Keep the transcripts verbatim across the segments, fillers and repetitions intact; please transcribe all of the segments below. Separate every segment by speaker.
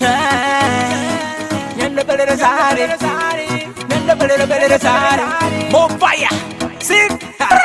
Speaker 1: Nyanda bele sari, nyanda bele bele sari. More fire, sing.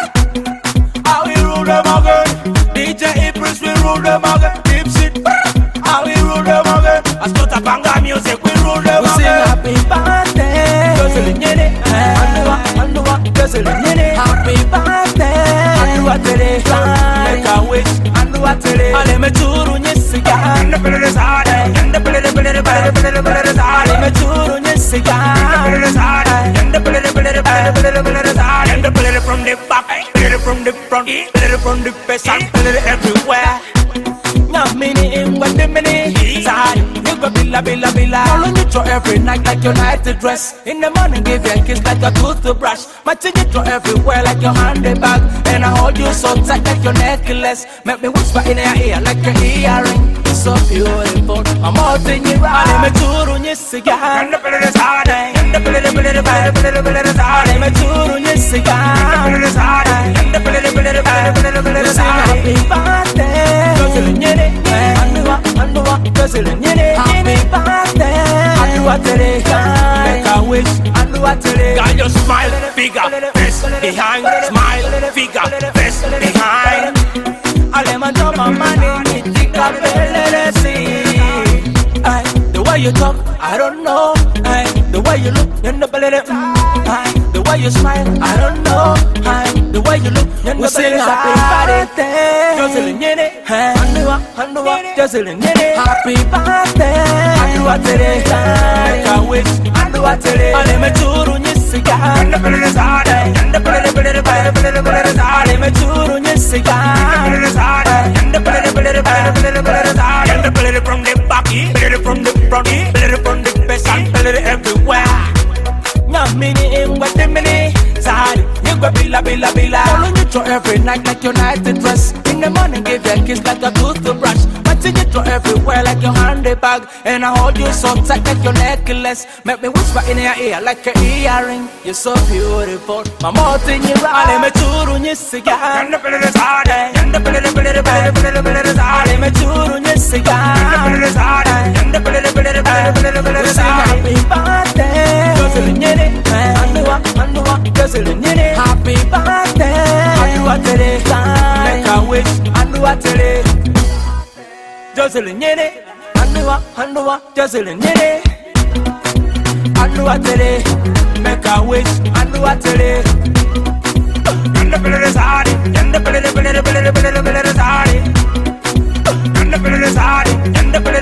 Speaker 1: How we rule them again? D J Prince we rule them again. Deep shit. How we rule them again? I start a banga music we rule them again. We sing happy birthday. Jocelyn Yene, Andua, Andua, Jocelyn Yene. Happy birthday. Andua tere, make a wish. Andua tere, ale me churu nyesiga. Nyanda bele sari, nyanda bele bele bele bele bele sari. Ale me churu nyesiga. Nyanda bele sari, nyanda bele bele bele bele bele sari. Nyanda bele from the back, bele from the front, bele from the face, bele everywhere. Now mini in what the mini side. You go billa billa billa. All on you throw every night like your night dress. In the morning give you a kiss like a toothbrush. My thing you throw everywhere like your handbag. And I hold you so tight like your necklace. Make me whisper in your ear like your earring. You're so beautiful. I'm all in your eye. I'm a tour on your cigar. And the belly is hard. And the belly, the belly, the belly, the belly, the belly is hard. I'm a tour on your cigar. And the belly is hard. And the belly, the belly, the belly, the belly, the belly is hard. Happy birthday. Jocelyn Yene. Andua, Andua, Jocelyn Yene. Happy birthday. Andua tere, make a wish. Andua tere. Got your smile, figure, face behind. Smile, figure, face behind. Ale madoma money, think I better see. The way you talk, I don't know. The way you look, you're not better. The way you smile, I don't know. The way you look, you're not better. Happy birthday, Jocelyn Yene. Andua, Andua, Jocelyn Yene. Happy birthday, Andua tere. Make a wish, Andua tere. Ale me churu nyesiga. Yanda bele sare, yanda bele bele bele bele bele sare. Ale me churu nyesiga. Yanda bele sare, yanda bele bele bele bele bele sare. Yanda bele from the back, bele from the front, bele from the face, bele everywhere. Now mini in what the mini side. You go billa billa billa. All on you throw every night like your night dress. In the morning give you a kiss like a toothbrush. But you throw everywhere like your handbag. And I hold you so tight like your necklace. Make me whisper in your ear like your earring. You're so beautiful. My mouth in your eye. Ale me churu nyesiga. Yanda bele sare. Yanda bele bele bele bele bele sare. Ale me churu nyesiga. Yanda bele sare. Yanda bele bele bele bele bele sare. Happy birthday, Jocelyn Yene. Andua, Andua, Jocelyn Yene. Happy birthday, Andua tere. Make a wish, Andua tere. Jocelyn Yene. Andua, Andua, Jocelyn Yene. Andua tere. Make a wish, Andua tere. Yanda bele sari, yanda bele bele bele bele bele sari. Yanda bele sari, yanda bele